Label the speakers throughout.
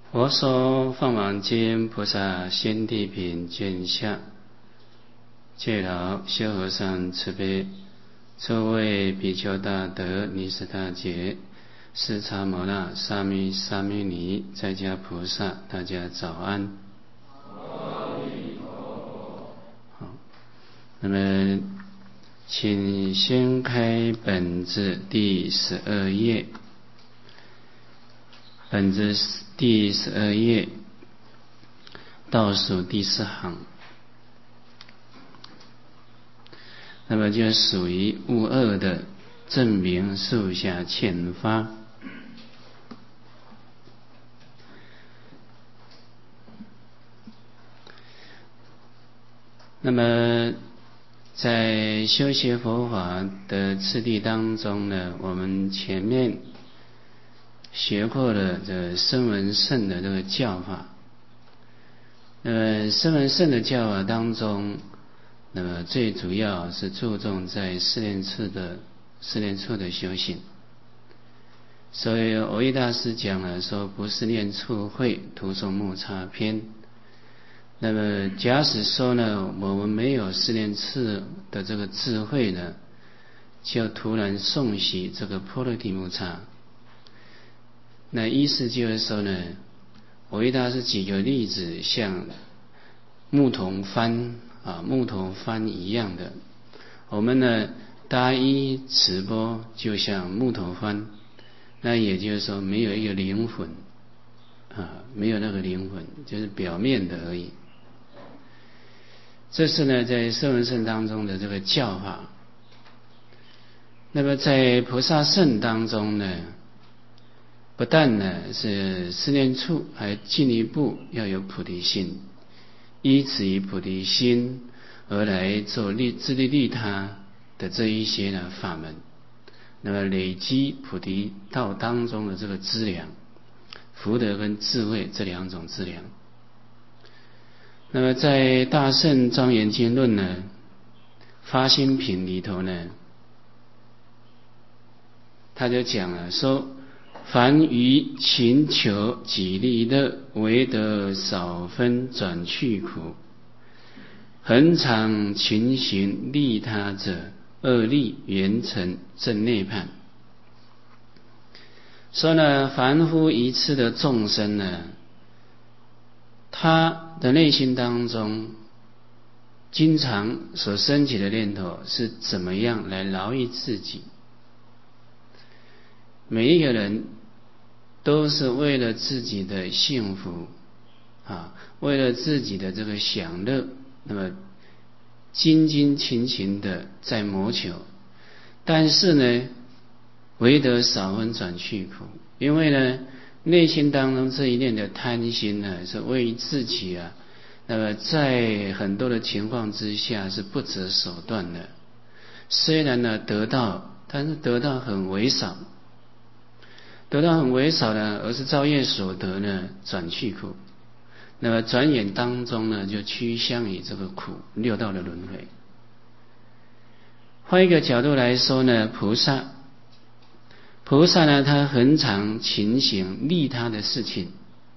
Speaker 1: 佛说《放王经》菩萨心地品卷下，戒劳修和尚慈悲，诸位比丘大德、尼斯大姐、释迦牟那、沙弥尼、在家菩萨，大家早安。好，那么请先开本子第12页，本子第12页倒数第4行，那么就属于物2的证明树下欠发。那么在修学佛法的次第当中呢，我们前面学过了这声闻乘的这个教法。那么声闻乘的教法当中，那么最主要是注重在四念处的修行。所以蕅益大师讲了说，不是念处会徒诵木叉篇。那么假使说呢，我们没有四念处的这个智慧呢，就突然诵习这个波罗提木叉。那意思就是说呢，蕅益大师举个例子，像木桶翻一样的，我们呢搭一直播就像木头翻，那也就是说没有一个灵魂没有那个灵魂，就是表面的而已。这是呢在声闻乘当中的这个教法。那么在菩萨乘当中呢，不但呢是四念处，还进一步要有菩提心，依止于菩提心而来做自利利他的这一些呢法门，那么累积菩提道当中的这个资粮，福德跟智慧这2种资粮。那么在大乘庄严经论呢发心品里头呢，他就讲了说，凡于勤求己利乐，唯得少分转去苦，恒常勤行利他者，恶利圆成正涅槃。说呢，凡夫一次的众生呢，他的内心当中经常所升起的念头是怎么样来劳役自己。每一个人都是为了自己的幸福为了自己的这个享乐，那么精勤的在谋求。但是呢，唯得少分转去苦，因为呢内心当中这一念的贪心呢，是为于自己那么在很多的情况之下是不择手段的。虽然呢得到，但是得到很微少，呢，而是造业所得呢转去苦，那么转眼当中呢就趋向于这个苦6道的轮回。换一个角度来说呢，菩萨呢，他恒常勤行利他的事情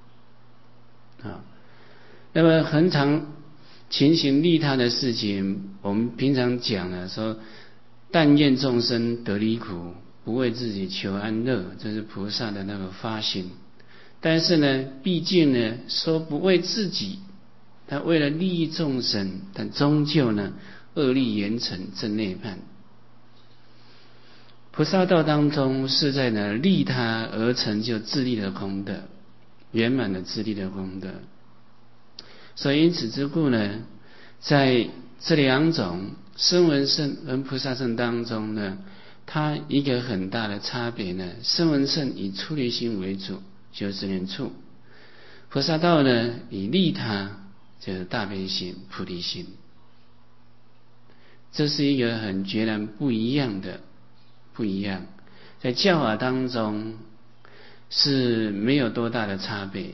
Speaker 1: 那么恒常勤行利他的事情，我们平常讲了说，但愿众生得离苦，不为自己求安乐，这是菩萨的那个发心。但是呢，毕竟呢说不为自己，他为了利益众生，但终究呢恶利圆成正涅槃。菩萨道当中是在呢利他而成就自利的功德，圆满的自利的功德。所以因此之故呢，在这2种声闻乘跟菩萨乘当中呢，它一个很大的差别呢，声闻乘以出离心为主，修四念处；菩萨道呢以利他，就是大悲心、菩提心。这是一个很截然不一样，在教法当中是没有多大的差别。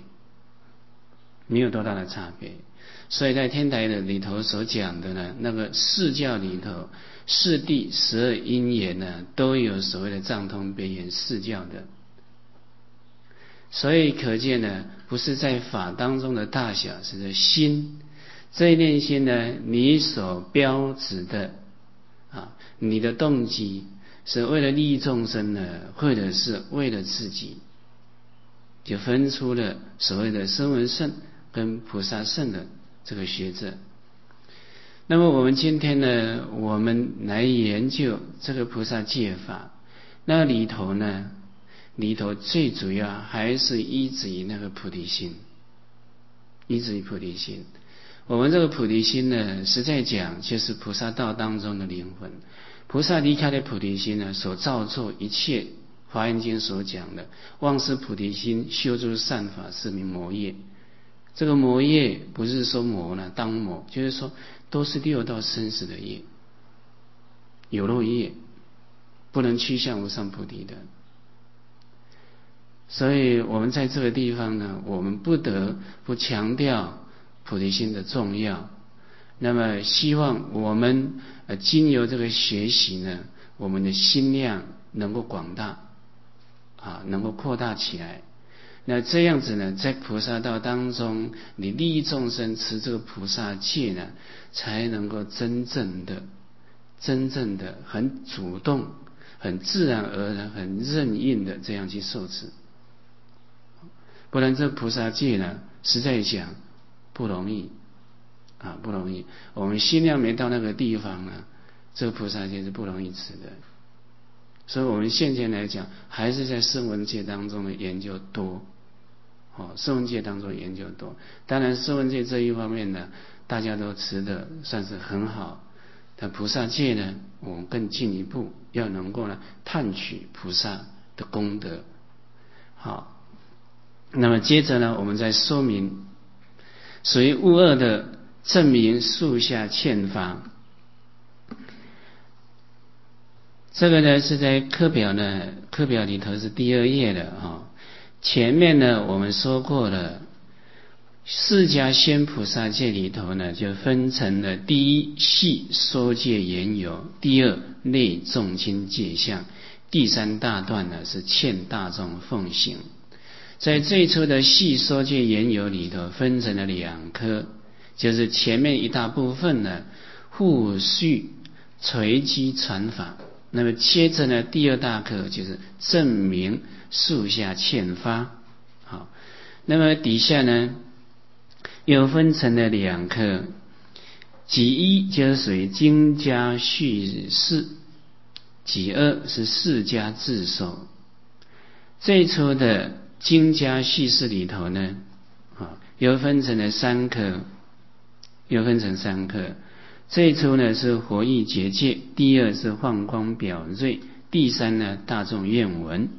Speaker 1: 所以在天台的里头所讲的呢，那个四教里头，四谛12因缘呢，都有所谓的藏通别圆四教的。 所以可见呢，不是在法当中的大小，是在心。这一念心呢，你所标指的你的动机是为了利益众生呢，或者是为了自己，就分出了所谓的声闻乘跟菩萨乘的这个学者。那么我们今天呢，我们来研究这个菩萨戒法，那里头最主要还是依止于那个菩提心，依止于菩提心。我们这个菩提心呢，实在讲就是菩萨道当中的灵魂。菩萨离开了菩提心呢，所造作一切华严经所讲的忘失菩提心，修诸善法，是名魔业。这个魔业不是说魔呢当魔，就是说都是六道生死的业，有漏业，不能趋向无上菩提的。所以我们在这个地方呢，我们不得不强调菩提心的重要。那么希望我们经由这个学习呢，我们的心量能够广大能够扩大起来。那这样子呢，在菩萨道当中，你利益众生持这个菩萨戒呢，才能够真正的很主动、很自然而然、很任运的这样去受持。不然这菩萨戒呢，实在讲不容易不容易。我们心量没到那个地方呢，这个菩萨戒是不容易持的。所以我们现前来讲，还是在声闻戒当中的研究多。声闻戒当中研究多，当然声闻戒这一方面呢，大家都持的算是很好。但菩萨戒呢，我们更进一步，要能够呢探取菩萨的功德。好，那么接着呢，我们再说明属于无二的证明树下欠发。这个呢是在课表里头是第2页的前面呢我们说过了，释迦仙菩萨戒里头呢就分成了第一细说戒缘由，第2内重轻戒相，第3大段呢是劝大众奉行。在最初的细说戒缘由里头分成了2科，就是前面一大部分呢互续垂机传法，那么接着呢第2大科就是证明树下欠发。好，那么底下呢又分成了2科，己一就是属于经家叙事，己2是释迦自受。最初的经家叙事里头呢又分成了3科，最初呢是活义结界，第2是放光表瑞，第3呢大众愿闻。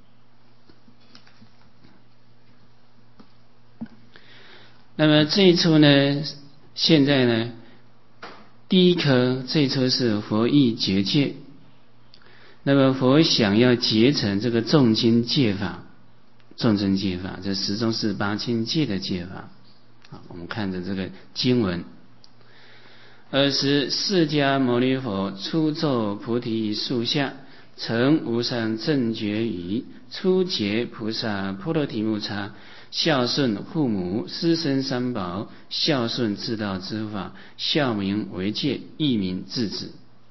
Speaker 1: 那么最初呢，现在呢第1科最初是佛义结界。那么佛想要结成这个众经戒法，这十宗48轻戒的戒法。我们看着这个经文，尔时释迦牟尼佛初坐菩提树下，成无上正觉语，初结菩萨波罗提木叉，孝顺父母师生三宝，孝顺自道之法，孝名为戒，义名智子。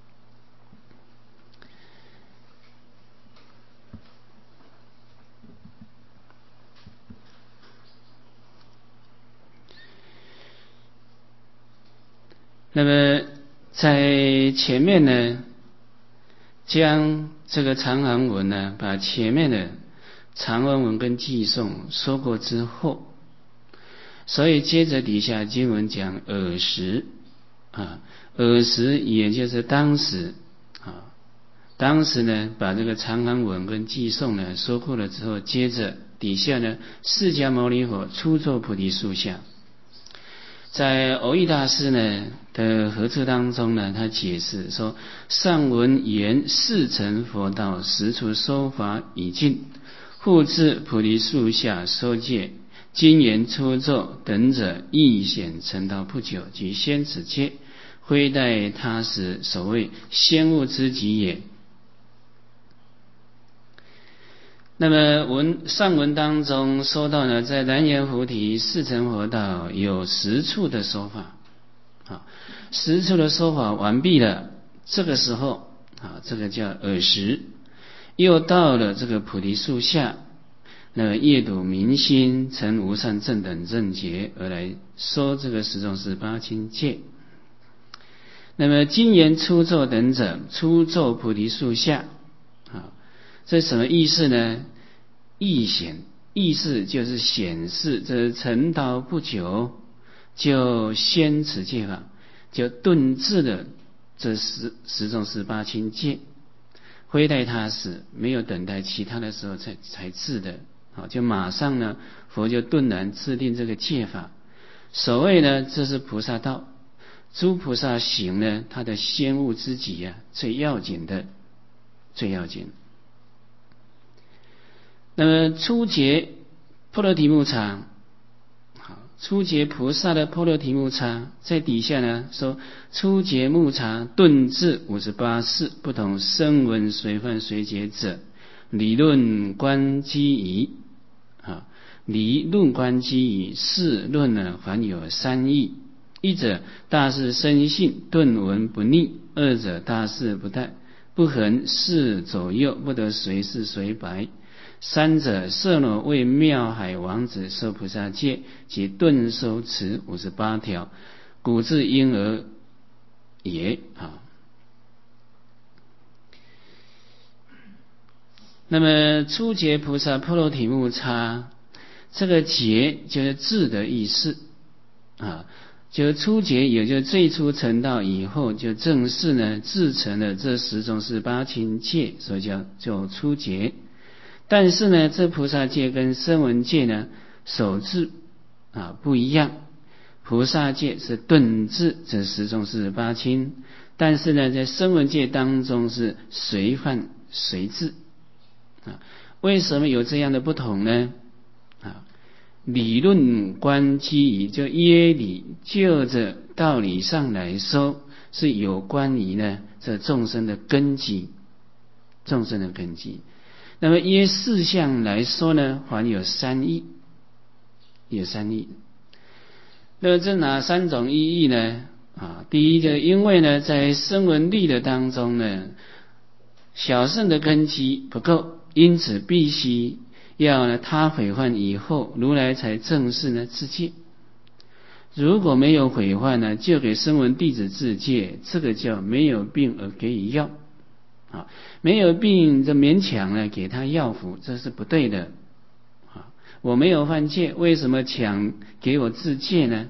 Speaker 1: 那么在前面呢，将这个长行文呢，把前面的长行文跟偈颂说过之后，所以接着底下经文讲尔时尔时也就是当时呢把这个长行文跟偈颂呢说过了之后，接着底下呢释迦牟尼佛初坐菩提树下。在蕅益大师呢的合著当中呢，他解释说：上闻言四乘佛道，实处说法已尽，复至菩提树下说戒，今言初坐等者，亦显成道不久，即先此戒，非待他时，所谓先悟之极也。 那么上文当中说到呢，在南阎浮提四乘佛道有10处的说法，啊，10处的说法完毕了，这个时候啊，这个叫耳识，又到了这个菩提树下，那么夜睹明心，成无上正等正觉，而来说这个十种18轻戒。那么今言初坐等者，初坐菩提树下，啊，这什么意思呢？意显，意思就是显示这成道不久，就先持戒法，就顿至了这十种18轻戒，非待他时，没有等待其他的时候才治的，就马上呢，佛就顿然制定这个戒法。所谓呢，这是菩萨道。诸菩萨行呢，他的先悟之己啊，最要紧的，最要紧。那么初结波罗提木叉，好，初结菩萨的波罗提木叉，在底下呢说，初结木叉顿至58世，不同声闻随犯随解者，理论观机宜，啊，理论观机宜，事论呢还有3义。一者大事生性，顿闻不逆；二者大事不殆，不恒事左右，不得随是随白；三者色罗为妙海王子受菩萨戒，即顿受持58条，古至婴儿也。那么初结菩萨波罗提木叉，这个结就是智的意思啊。就初结，也就最初成道以后，就正式呢自成了这10种18轻戒，所以叫初结。但是呢，这菩萨戒跟声闻戒呢守制不一样。菩萨戒是顿至这10种18轻，但是呢，在声闻戒当中是随犯随治啊。为什么有这样的不同呢？理论观机宜，就耶理，就着道理上来说，是有关于呢这众生的根基，众生的根基。那么耶事项来说呢，还有3义，有3义。那么这哪3种意义呢？第一个，因为呢，在声闻力的当中呢，小圣的根基不够，因此必须要呢他毁犯以后，如来才正式呢自戒。如果没有毁犯呢，就给声闻弟子自戒，这个叫没有病而给予药没有病就勉强呢给他药服，这是不对的我没有犯戒，为什么强给我自戒呢？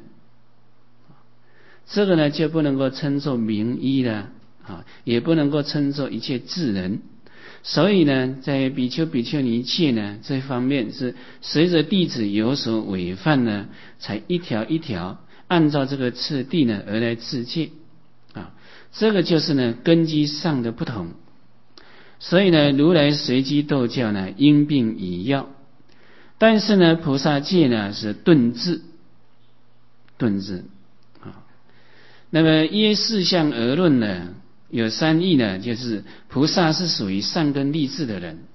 Speaker 1: 这个呢就不能够称作名医了也不能够称作一切智人。所以呢，在比丘比丘尼戒呢这方面，是随着弟子有所违犯呢，才一条一条按照这个次第呢而来自戒这个就是呢根基上的不同。所以呢，如来随机斗教呢，因病以药，但是呢，菩萨戒呢是顿至，顿至那么耶事项而论呢，有3义呢，就是菩萨是属于善根立志的人，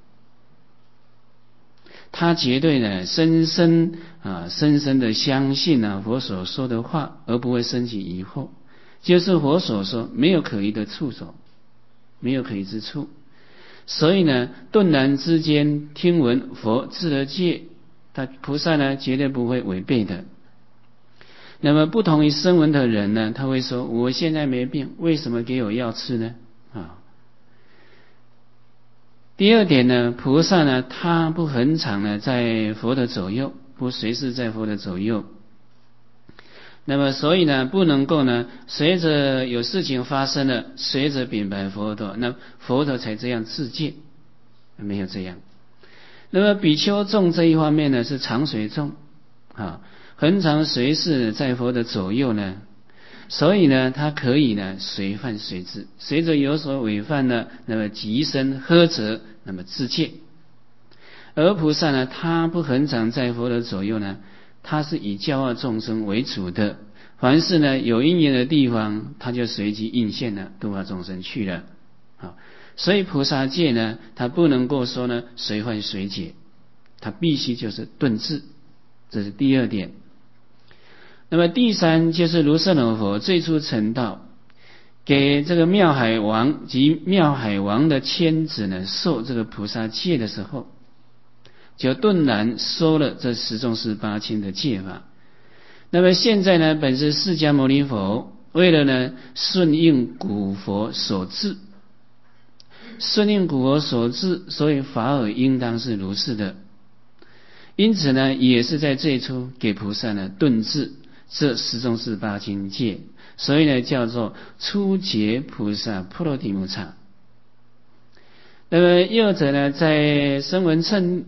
Speaker 1: 他绝对呢深深的相信佛所说的话，而不会升起疑惑，就是佛所说没有可疑的处所，没有可疑之处。所以呢，顿然之间听闻佛制了戒，菩萨呢绝对不会违背的。那么不同于声闻的人呢，他会说我现在没病，为什么给我药吃呢？第二点呢，菩萨呢他不恒常呢在佛的左右，不随时在佛的左右。那么所以呢，不能够呢随着有事情发生了，随着禀白佛陀，那佛陀才这样自戒，没有这样。那么比丘众这一方面呢是常随众恒常随时在佛的左右呢，所以呢他可以呢随犯随治，随着有所违犯呢，那么即身呵责，那么自戒。而菩萨呢，他不恒常在佛的左右呢，他是以教化众生为主的，凡是呢有因缘的地方，他就随机应现了，度化众生去了所以菩萨戒呢，它不能够说呢随幻随解，它必须就是顿至，这是第二点。那么第三就是如舍那佛最初成道，给这个妙海王及妙海王的千子呢受这个菩萨戒的时候，就顿然说了这十种十八轻的戒法。那么现在呢，本是释迦牟尼佛为了呢顺应古佛所制，顺应古佛所制，所以法尔应当是如是的。因此呢，也是在最初给菩萨呢顿至这十种十八轻戒，所以呢叫做初觉菩萨波罗提木叉。那么又者呢，在声闻乘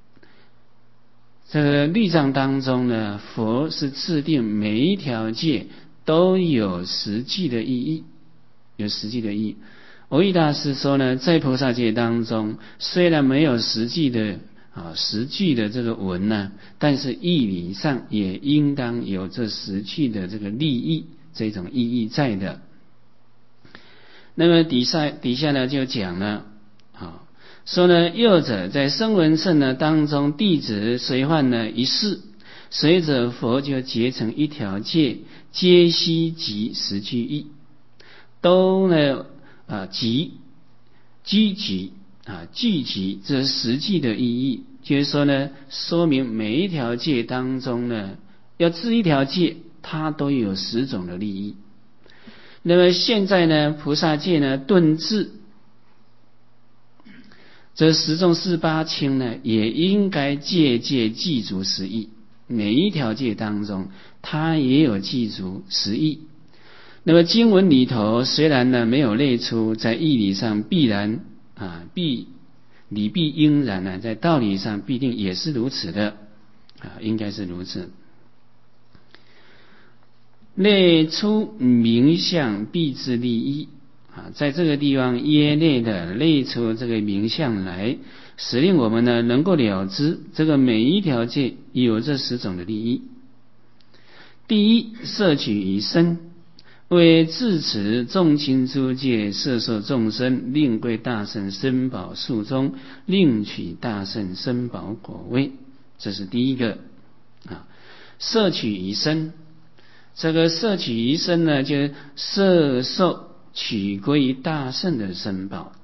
Speaker 1: 这个律藏当中呢，佛是制定每一条戒都有实际的意义，有实际的意义。蕅益大师说呢，在菩萨戒当中，虽然没有实际的实际的这个文呢，但是义理上也应当有这实际的这个利益，这种意义在的。那么底下呢就讲了，说呢，又者在声闻乘呢当中，弟子随患呢一事，随着佛就结成一条戒，皆悉即实际义，都呢聚集这实际的意义，就是说呢，说明每一条戒当中呢，要治一条戒，它都有10种的利益。那么现在呢，菩萨戒呢顿至这10种18轻呢，也应该戒记足10义，每一条戒当中，它也有记足10义。那么经文里头虽然呢没有列出，在义理上必然理必应然呢，在道理上必定也是如此的应该是如此。列出名相必之利益在这个地方耶列的列出这个名相来，使令我们呢能够了知这个每一条戒有这10种的利益。第一，摄取于身，为自持众亲诸戒，摄受众生，令归大乘身宝树中，令取大乘身宝果位。这是第一个摄取于身。这个摄取于身呢，就是摄受取归于大乘的身宝。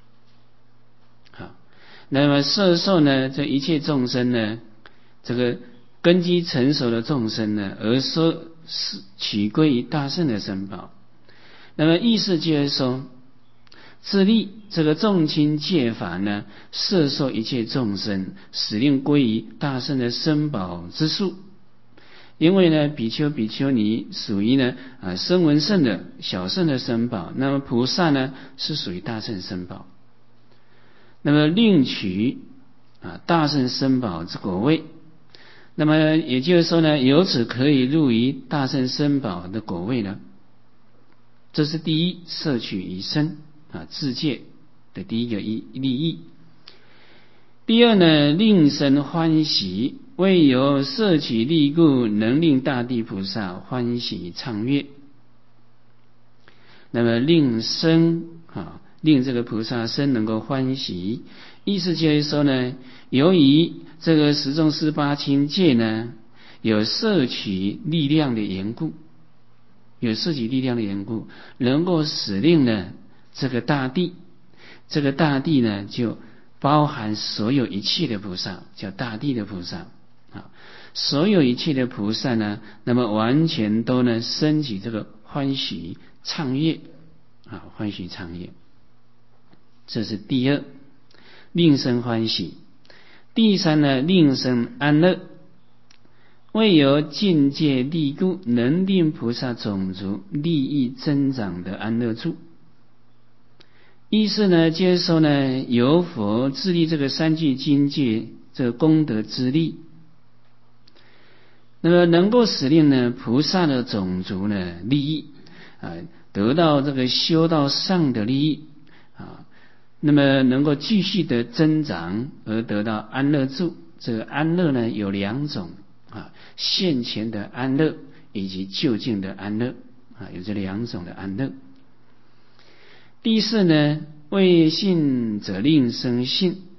Speaker 1: 那么摄受呢，这一切众生呢，这个根基成熟的众生呢，而说取归于大乘的身宝。那么意思就是说，自立这个众亲戒法呢，摄受一切众生，使令归于大乘的身宝之数。因为呢，比丘比丘尼属于呢声闻乘的小乘的身宝，那么菩萨呢是属于大乘身宝。那么令取大乘身宝之果位，那么也就是说呢，由此可以入于大乘身宝的果位了。这是第一，摄取于身自戒的第一个利益。第二呢，令身欢喜，为由摄取利故，能令大地菩萨欢喜畅悦。那么令身令这个菩萨身能够欢喜，意思就是说呢，由于这个10种18轻戒呢，有摄取力量的缘故，能够使令呢这个大地呢就包含所有一切的菩萨，叫大地的菩萨所有一切的菩萨呢，那么完全都能升起这个欢喜畅悦欢喜畅悦。这是第二，令生欢喜。第三呢，令生安乐，为由境界利故，能令菩萨种族利益增长的安乐处。意思呢，就是说呢，由佛自立这个3具境界这个功德之力，那么能够使令呢菩萨的种族呢利益得到这个修道上的利益那么能够继续的增长而得到安乐住。这个安乐呢有2种现前的安乐以及究竟的安乐有这2种的安乐。第四呢， 未信则令生信，